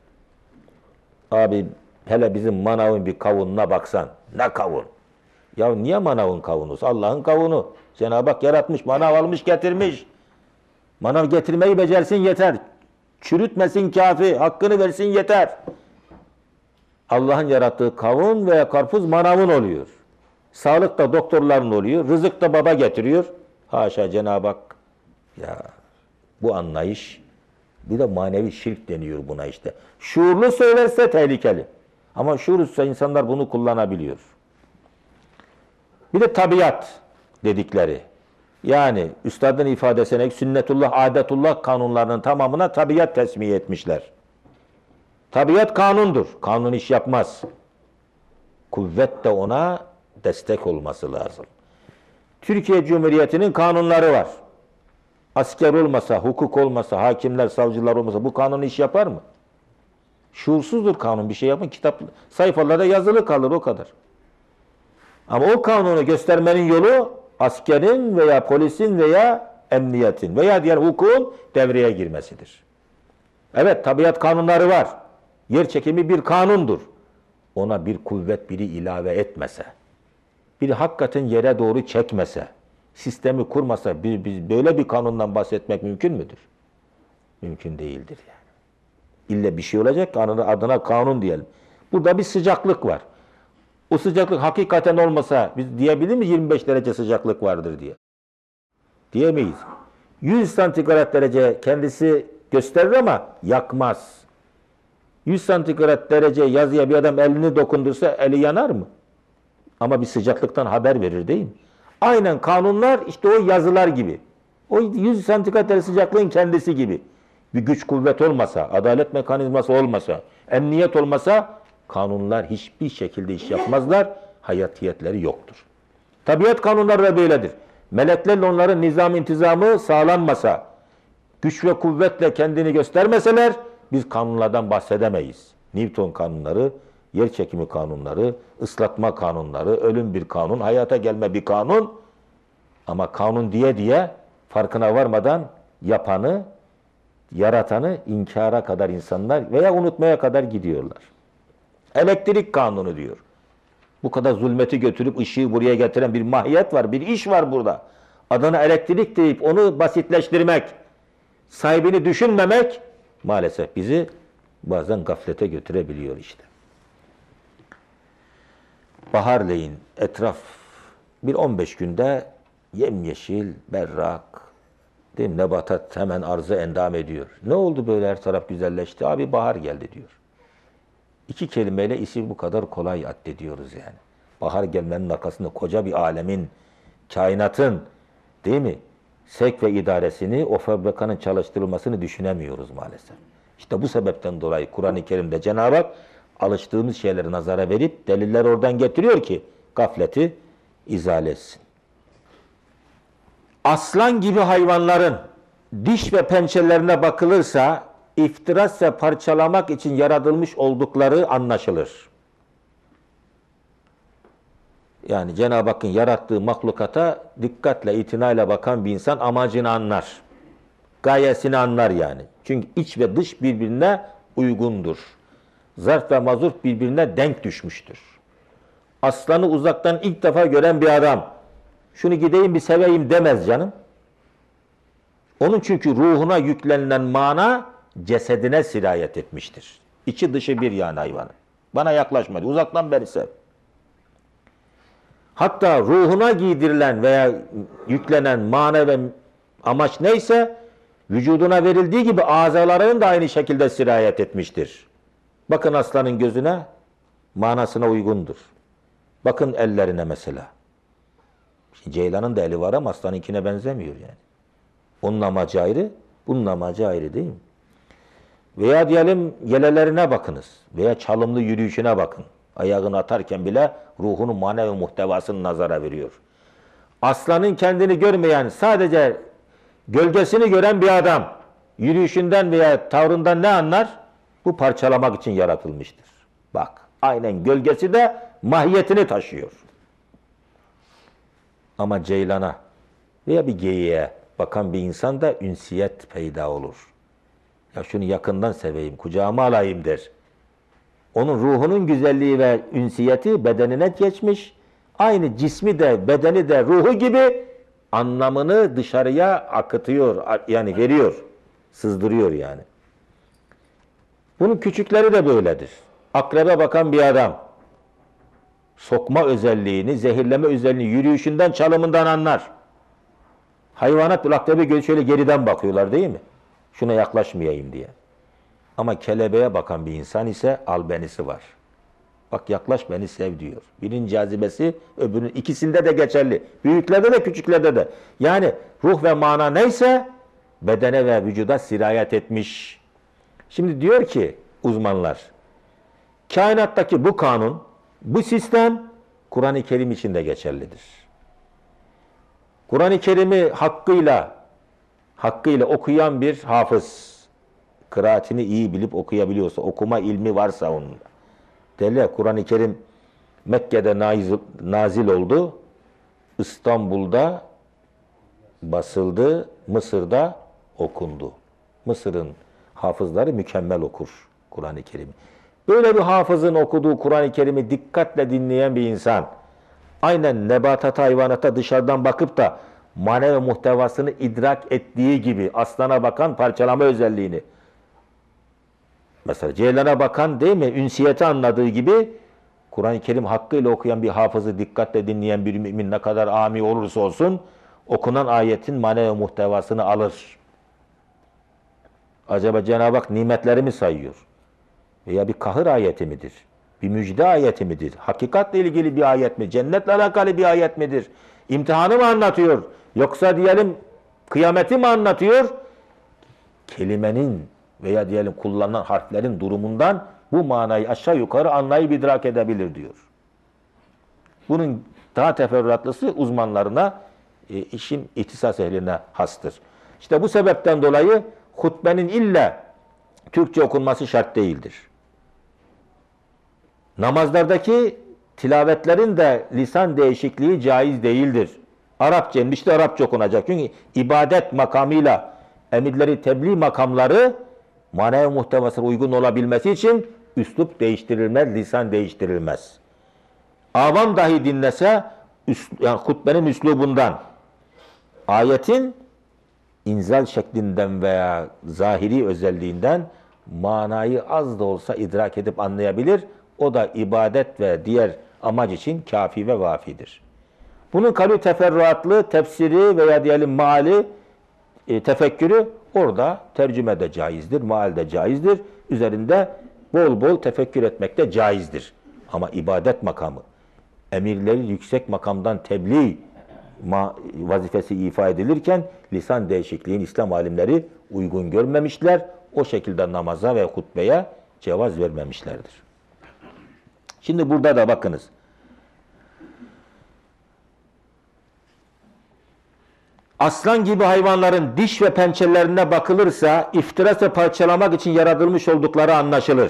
Abi hele bizim manavın bir kavununa baksan. Ne kavun? Ya niye manavın kavunu? Allah'ın kavunu. Cenab-ı Hak yaratmış, manav almış getirmiş. Manav getirmeyi becersin yeter. Çürütmesin kafi, hakkını versin yeter. Allah'ın yarattığı kavun veya karpuz manavın oluyor. Sağlık da doktorların oluyor. Rızık da baba getiriyor. Haşa Cenab-ı Hak. Ya bu anlayış, bir de manevi şirk deniyor buna işte. Şuurlu söylerse tehlikeli. Ama şuursuzsa insanlar bunu kullanabiliyor. Bir de tabiat dedikleri. Yani üstadın ifadesine sünnetullah, adetullah kanunlarının tamamına tabiat tesmiye etmişler. Tabiat kanundur. Kanun iş yapmaz. Kuvvet de ona destek olması lazım. Türkiye Cumhuriyeti'nin kanunları var. Asker olmasa, hukuk olmasa, hakimler, savcılar olmasa bu kanun iş yapar mı? Şuursuzdur kanun, bir şey yapın. Kitap sayfalarda yazılı kalır, o kadar. Ama o kanunu göstermenin yolu askerin veya polisin veya emniyetin veya diğer hukukun devreye girmesidir. Evet, tabiat kanunları var. Yer çekimi bir kanundur. Ona bir kuvvet biri ilave etmese, biri hakikaten yere doğru çekmese, sistemi kurmasa bir, bir, böyle bir kanundan bahsetmek mümkün müdür? Mümkün değildir yani. İlle bir şey olacak, adına kanun diyelim. Burada bir sıcaklık var. O sıcaklık hakikaten olmasa biz diyebilir miyiz yirmi beş derece sıcaklık vardır diye? Diyemeyiz. yüz santigrat derece kendisi gösterir ama yakmaz. yüz santigrat derece yazıya bir adam elini dokundursa eli yanar mı? Ama bir sıcaklıktan haber verir değil mi? Aynen kanunlar işte o yazılar gibi. O yüz santigrat derece sıcaklığın kendisi gibi. Bir güç kuvvet olmasa, adalet mekanizması olmasa, emniyet olmasa kanunlar hiçbir şekilde iş yapmazlar. Hayatiyetleri yoktur. Tabiat kanunları da böyledir. Meleklerle onların nizam intizamı sağlanmasa, güç ve kuvvetle kendini göstermeseler biz kanunlardan bahsedemeyiz. Newton kanunları, yer çekimi kanunları, ıslatma kanunları, ölüm bir kanun, hayata gelme bir kanun. Ama kanun diye diye farkına varmadan yapanı, yaratanı inkara kadar insanlar veya unutmaya kadar gidiyorlar. Elektrik kanunu diyor. Bu kadar zulmeti götürüp ışığı buraya getiren bir mahiyet var, bir iş var burada. Adına elektrik deyip onu basitleştirmek, sahibini düşünmemek maalesef bizi bazen gaflete götürebiliyor işte. Baharleyin etraf bir on beş günde yemyeşil, berrak, değil mi? Nebatat hemen arzı endam ediyor. Ne oldu böyle her taraf güzelleşti? Abi bahar geldi diyor. İki kelimeyle işi bu kadar kolay addediyoruz yani. Bahar gelmenin arkasında koca bir alemin, kainatın, değil mi? Sevk ve idaresini, o fabrikanın çalıştırılmasını düşünemiyoruz maalesef. İşte bu sebepten dolayı Kur'an-ı Kerim'de Cenab-ı Hak alıştığımız şeyleri nazara verip deliller oradan getiriyor ki gafleti izale etsin. Aslan gibi hayvanların diş ve pençelerine bakılırsa iftiras ve parçalamak için yaratılmış oldukları anlaşılır. Yani Cenab-ı Hakk'ın yarattığı mahlukata dikkatle, itinayla bakan bir insan amacını anlar. Gayesini anlar yani. Çünkü iç ve dış birbirine uygundur. Zarf ve mazurf birbirine denk düşmüştür. Aslanı uzaktan ilk defa gören bir adam, şunu gideyim bir seveyim demez canım. Onun çünkü ruhuna yüklenilen mana cesedine sirayet etmiştir. İçi dışı bir yani hayvanı. Bana yaklaşma diyor. Uzaktan beri sev. Hatta ruhuna giydirilen veya yüklenen mana ve amaç neyse vücuduna verildiği gibi azalarının da aynı şekilde sirayet etmiştir. Bakın aslanın gözüne, manasına uygundur. Bakın ellerine mesela. Ceylanın da eli var ama aslanınkine benzemiyor yani. Onun amacı ayrı, bunun amacı ayrı değil mi? Veya diyelim yelelerine bakınız. Veya çalımlı yürüyüşüne bakın. Ayağını atarken bile ruhunun manevi muhtevasını nazara veriyor. Aslanın kendini görmeyen, sadece gölgesini gören bir adam yürüyüşünden veya tavrından ne anlar? Bu parçalamak için yaratılmıştır. Bak, aynen gölgesi de mahiyetini taşıyor. Ama ceylana veya bir geyiğe bakan bir insan da ünsiyet peyda olur. Ya şunu yakından seveyim, kucağıma alayım der. Onun ruhunun güzelliği ve ünsiyeti bedenine geçmiş. Aynı cismi de, bedeni de, ruhu gibi anlamını dışarıya akıtıyor, yani veriyor, sızdırıyor yani. Bunun küçükleri de böyledir. Akrebe bakan bir adam, sokma özelliğini, zehirleme özelliğini yürüyüşünden, çalımından anlar. Hayvanat akrebe şöyle geriden bakıyorlar değil mi? Şuna yaklaşmayayım diye. Ama kelebeğe bakan bir insan ise albenisi var. Bak yaklaş beni sev diyor. Birinin cazibesi öbürünün ikisinde de geçerli. Büyüklerde de küçüklerde de. Yani ruh ve mana neyse bedene ve vücuda sirayet etmiş. Şimdi diyor ki uzmanlar, kainattaki bu kanun, bu sistem Kur'an-ı Kerim için de geçerlidir. Kur'an-ı Kerim'i hakkıyla hakkıyla okuyan bir hafız, kıraatini iyi bilip okuyabiliyorsa, okuma ilmi varsa onun. Derler Kur'an-ı Kerim Mekke'de nazil, nazil oldu, İstanbul'da basıldı, Mısır'da okundu. Mısır'ın hafızları mükemmel okur Kur'an-ı Kerim'i. Böyle bir hafızın okuduğu Kur'an-ı Kerim'i dikkatle dinleyen bir insan, aynen nebatata, hayvanata dışarıdan bakıp da manevi muhtevasını idrak ettiği gibi aslana bakan parçalama özelliğini, mesela ceylana bakan değil mi, ünsiyeti anladığı gibi Kur'an-ı Kerim hakkıyla okuyan bir hafızı dikkatle dinleyen bir mümin ne kadar ami olursa olsun okunan ayetin manevi muhtevasını alır. Acaba Cenab-ı Hak nimetleri mi sayıyor? Veya bir kahır ayeti midir? Bir müjde ayeti midir? Hakikatle ilgili bir ayet mi? Cennetle alakalı bir ayet midir? İmtihanı mı anlatıyor? Yoksa diyelim kıyameti mi anlatıyor? Kelimenin veya diyelim kullanılan harflerin durumundan bu manayı aşağı yukarı anlayıp idrak edebilir diyor. Bunun daha teferruatlısı uzmanlarına, e, işin ihtisas ehline hastır. İşte bu sebepten dolayı hutbenin illa Türkçe okunması şart değildir. Namazlardaki tilavetlerin de lisan değişikliği caiz değildir. Arapça, işte Arapça okunacak. Çünkü ibadet makamıyla emirleri tebliğ makamları manevi muhtevasına uygun olabilmesi için üslup değiştirilmez, lisan değiştirilmez. Avam dahi dinlese, yani hutbenin üslubundan, ayetin inzal şeklinden veya zahiri özelliğinden manayı az da olsa idrak edip anlayabilir. O da ibadet ve diğer amaç için kafi ve vafidir. Bunun kalü teferruatlı tefsiri veya diyelim maali e, tefekkürü orada tercüme de caizdir, maal de caizdir. Üzerinde bol bol tefekkür etmek de caizdir. Ama ibadet makamı, emirleri yüksek makamdan tebliğ vazifesi ifa edilirken lisan değişikliğini İslam alimleri uygun görmemişler. O şekilde namaza ve hutbeye cevaz vermemişlerdir. Şimdi burada da bakınız. Aslan gibi hayvanların diş ve pençelerine bakılırsa iftiras ve parçalamak için yaratılmış oldukları anlaşılır.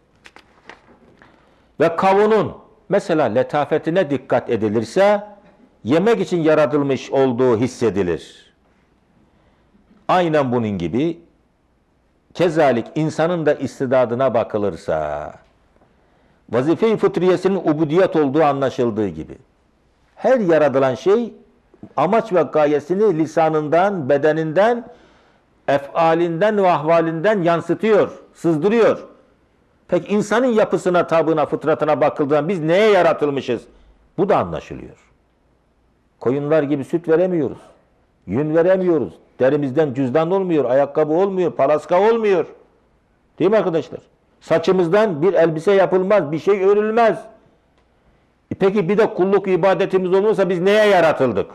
Ve kavunun mesela letafetine dikkat edilirse yemek için yaratılmış olduğu hissedilir. Aynen bunun gibi kezalik insanın da istidadına bakılırsa vazife-i fıtriyesinin ubudiyet olduğu anlaşıldığı gibi her yaratılan şey amaç ve gayesini lisanından, bedeninden, efalinden ve ahvalinden yansıtıyor, sızdırıyor. Peki insanın yapısına, tabına, fıtratına bakıldığında biz neye yaratılmışız? Bu da anlaşılıyor. Koyunlar gibi süt veremiyoruz. Yün veremiyoruz. Derimizden cüzdan olmuyor, ayakkabı olmuyor, palaska olmuyor. Değil mi arkadaşlar? Saçımızdan bir elbise yapılmaz, bir şey örülmez. E peki bir de kulluk ibadetimiz olursa biz neye yaratıldık?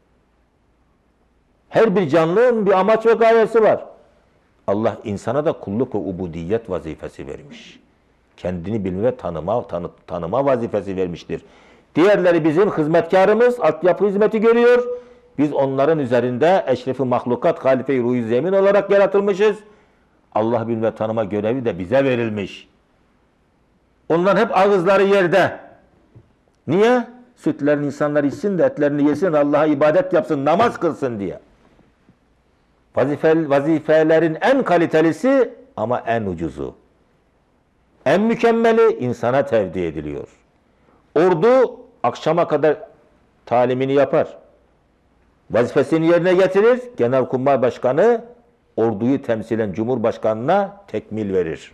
Her bir canlının bir amaç ve gayesi var. Allah insana da kulluk ve ubudiyet vazifesi vermiş. Kendini bilme ve tanıma, tanı, tanıma vazifesi vermiştir. Diğerleri bizim hizmetkarımız, altyapı hizmeti görüyor. Biz onların üzerinde eşrefi mahlukat, halife-i ruh-i zemin olarak yaratılmışız. Allah bilme tanıma görevi de bize verilmiş. Onların hep ağızları yerde. Niye? Sütlerini insanlar içsin de etlerini yesin, Allah'a ibadet yapsın, namaz kılsın diye. Vazife, vazifelerin en kalitelisi ama en ucuzu. En mükemmeli insana tevdi ediliyor. Ordu akşama kadar talimini yapar. Vazifesini yerine getirir. Genelkurmay Başkanı orduyu temsilen Cumhurbaşkanı'na tekmil verir.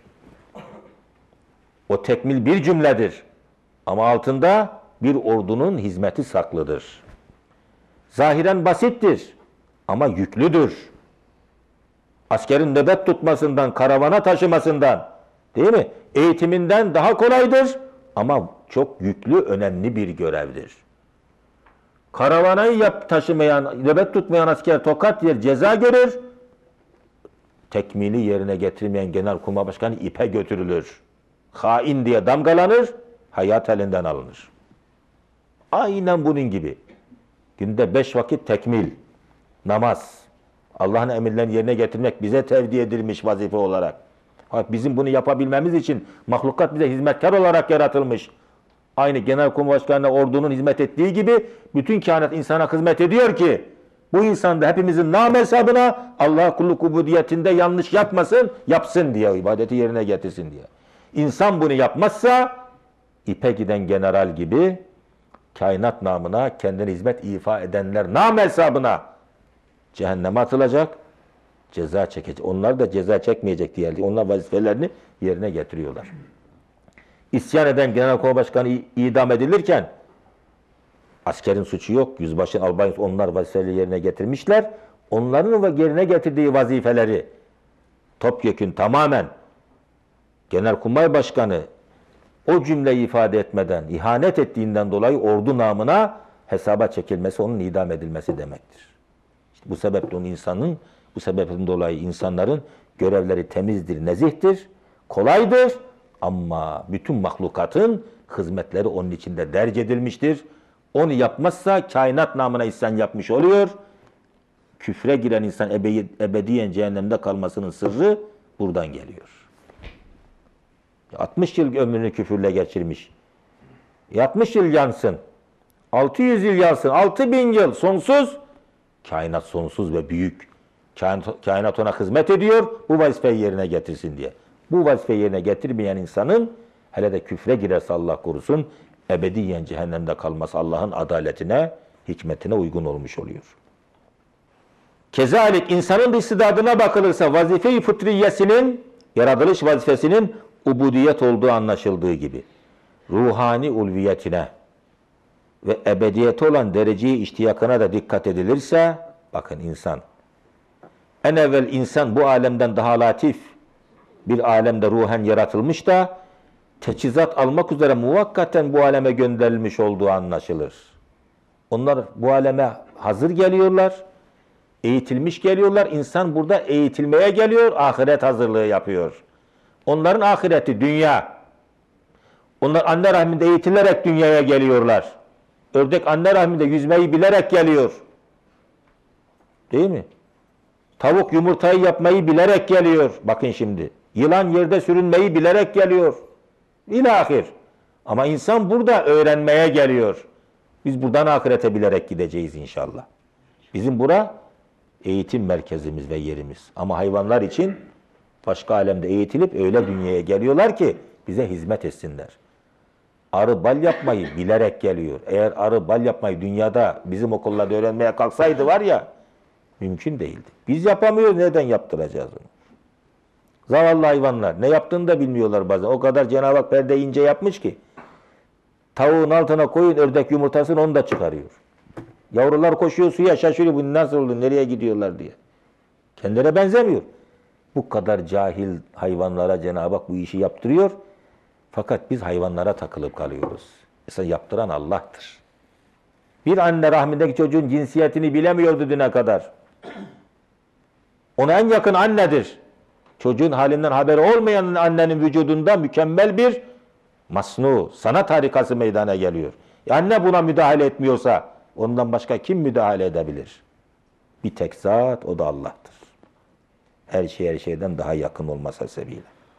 O tekmil bir cümledir. Ama altında bir ordunun hizmeti saklıdır. Zahiren basittir ama yüklüdür. Askerin nöbet tutmasından, karavana taşımasından, değil mi? Eğitiminden daha kolaydır ama çok yüklü, önemli bir görevdir. Karavanayı yap, taşımayan, nöbet tutmayan asker tokat yer, ceza görür. Tekmili yerine getirmeyen Genelkurmay Başkanı ipe götürülür. Hain diye damgalanır, hayat elinden alınır. Aynen bunun gibi. Günde beş vakit tekmil, namaz, Allah'ın emirlerini yerine getirmek bize tevdi edilmiş vazife olarak. Bizim bunu yapabilmemiz için mahlukat bize hizmetkar olarak yaratılmış. Aynı Genelkurmay Başkanı'na ordunun hizmet ettiği gibi bütün kainat insana hizmet ediyor ki bu insan da hepimizin nam hesabına Allah'a kulluk ubudiyetinde yanlış yapmasın, yapsın diye, ibadeti yerine getirsin diye. İnsan bunu yapmazsa ipe giden general gibi kainat namına kendine hizmet ifa edenler nam hesabına cehenneme atılacak, ceza çekecek. Onlar da ceza çekmeyecek diye. Onlar vazifelerini yerine getiriyorlar. İsyan eden Genelkurmay Başkanı idam edilirken askerin suçu yok. Yüzbaşı, albay onlar vazifeleri yerine getirmişler. Onların yerine getirdiği vazifeleri topyekün tamamen Genelkurmay Başkanı o cümleyi ifade etmeden, ihanet ettiğinden dolayı ordu namına hesaba çekilmesi, onun idam edilmesi demektir. İşte bu sebeple onun insanın, bu sebepten dolayı insanların görevleri temizdir, nezihtir, kolaydır ama bütün mahlukatın hizmetleri onun içinde derc edilmiştir. Onu yapmazsa kainat namına isyan yapmış oluyor. Küfre giren insan ebedi, ebediyen cehennemde kalmasının sırrı buradan geliyor. altmış yıl ömrünü küfürle geçirmiş. altmış yıl yansın. altı yüz yıl yansın. altı bin yıl sonsuz. Kainat sonsuz ve büyük. Kainat, kainat ona hizmet ediyor. Bu vazifeyi yerine getirsin diye. Bu vazifeyi yerine getirmeyen insanın hele de küfre girerse Allah korusun ebediyen cehennemde kalması Allah'ın adaletine, hikmetine uygun olmuş oluyor. Kezalik insanın istidadına bakılırsa vazife-i fıtriyesinin, yaratılış vazifesinin ubudiyet olduğu anlaşıldığı gibi ruhani ulviyetine ve ebediyete olan dereceyi iştiyakına da dikkat edilirse bakın insan en evvel insan bu alemden daha latif, bir alemde ruhen yaratılmış da teçhizat almak üzere muvakkaten bu aleme gönderilmiş olduğu anlaşılır. Onlar bu aleme hazır geliyorlar, eğitilmiş geliyorlar. İnsan burada eğitilmeye geliyor, ahiret hazırlığı yapıyor. Onların ahireti dünya. Onlar anne rahminde eğitilerek dünyaya geliyorlar. Ördek anne rahminde yüzmeyi bilerek geliyor. Değil mi? Tavuk yumurtayı yapmayı bilerek geliyor. Bakın şimdi. Yılan yerde sürünmeyi bilerek geliyor. İlahir. Ama insan burada öğrenmeye geliyor. Biz buradan ahirete bilerek gideceğiz inşallah. Bizim bura eğitim merkezimiz ve yerimiz. Ama hayvanlar için başka alemde eğitilip öyle dünyaya geliyorlar ki bize hizmet etsinler. Arı bal yapmayı bilerek geliyor. Eğer arı bal yapmayı dünyada bizim okullarda öğrenmeye kalksaydı var ya, mümkün değildi. Biz yapamıyoruz, neden yaptıracağız onu? Zavallı hayvanlar ne yaptığını da bilmiyorlar bazen. O kadar Cenab-ı Hak perdeyi ince yapmış ki tavuğun altına koyun ördek yumurtasını, onu da çıkarıyor. Yavrular koşuyor suya, şaşırıyor, bu nasıl oldu, nereye gidiyorlar diye. Kendilerine benzemiyor. Bu kadar cahil hayvanlara Cenab-ı Hak bu işi yaptırıyor. Fakat biz hayvanlara takılıp kalıyoruz. Mesela yaptıran Allah'tır. Bir anne rahmindeki çocuğun cinsiyetini bilemiyordu düne kadar. Ona en yakın annedir. Çocuğun halinden haberi olmayan annenin vücudunda mükemmel bir masnu, sanat harikası meydana geliyor. E anne buna müdahale etmiyorsa ondan başka kim müdahale edebilir? Bir tek zat, o da Allah'tır. Her şey her şeyden daha yakın olması sebebiyle.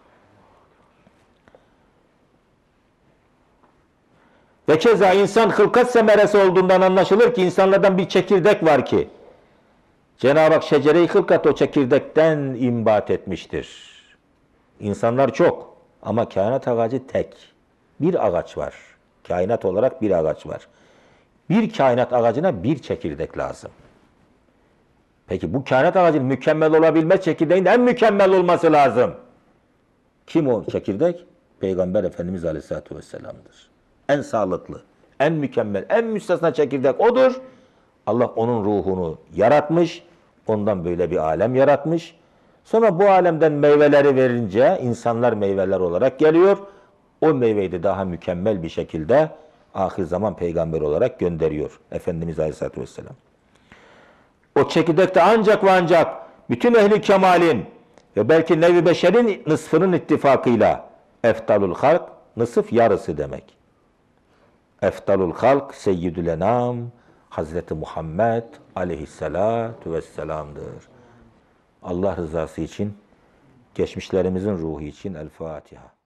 Ve keza insan hılkat semeresi olduğundan anlaşılır ki insanlardan bir çekirdek var ki Cenab-ı Hak şecere-i hılkat o çekirdekten imbat etmiştir. İnsanlar çok ama kainat ağacı tek. Bir ağaç var. Kainat olarak bir ağaç var. Bir kainat ağacına bir çekirdek lazım. Peki bu kainat ağacının mükemmel olabilme çekirdeğin en mükemmel olması lazım. Kim o çekirdek? Peygamber Efendimiz Aleyhisselatü Vesselam'dır. En sağlıklı, en mükemmel, en müstesna çekirdek odur. Allah onun ruhunu yaratmış, ondan böyle bir alem yaratmış. Sonra bu alemden meyveleri verince insanlar meyveler olarak geliyor. O meyveyi de daha mükemmel bir şekilde ahir zaman peygamber olarak gönderiyor Efendimiz Aleyhisselatü Vesselam. O çekirdekte ancak ve ancak bütün ehli kemalin ve belki nevi beşerin nısfının ittifakıyla eftalul halk, nısıf yarısı demek. Eftalul halk seyyidül enam Hazreti Muhammed aleyhissalatu vesselam'dır. Allah rızası için, geçmişlerimizin ruhu için El Fatiha.